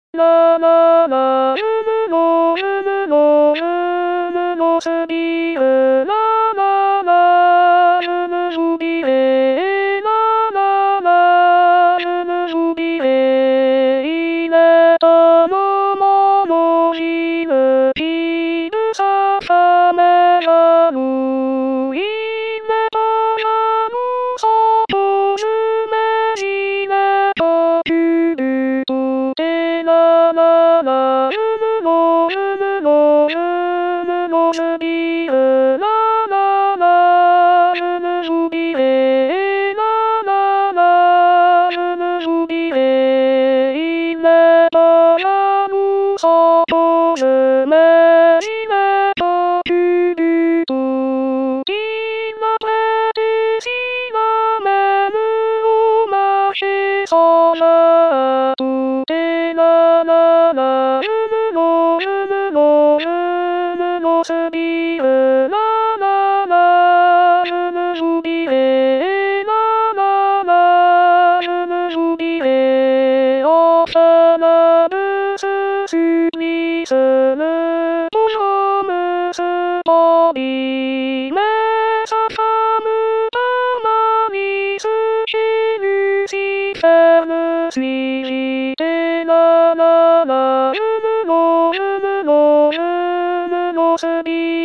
ラララゆずのゆずのゆずのすびれラララゆずすびれラララゆずすびれ入れたのものひれきるささめらぬ入れたやぬそとすめしれたきゅうてらららゆずのゆずのゆずのすびれラララゆずすびれラララゆずすびれ入れたやぬそとすめしれたきゅうきらめてしらめぬおましそらくてらららゆずのゆずのゆずのすびれラララゆずすびれラララゆずすびれおさなぶすすにするとよむすとりめささむたまにすきぬしせぬししてらららゆずのゆずのゆずのすび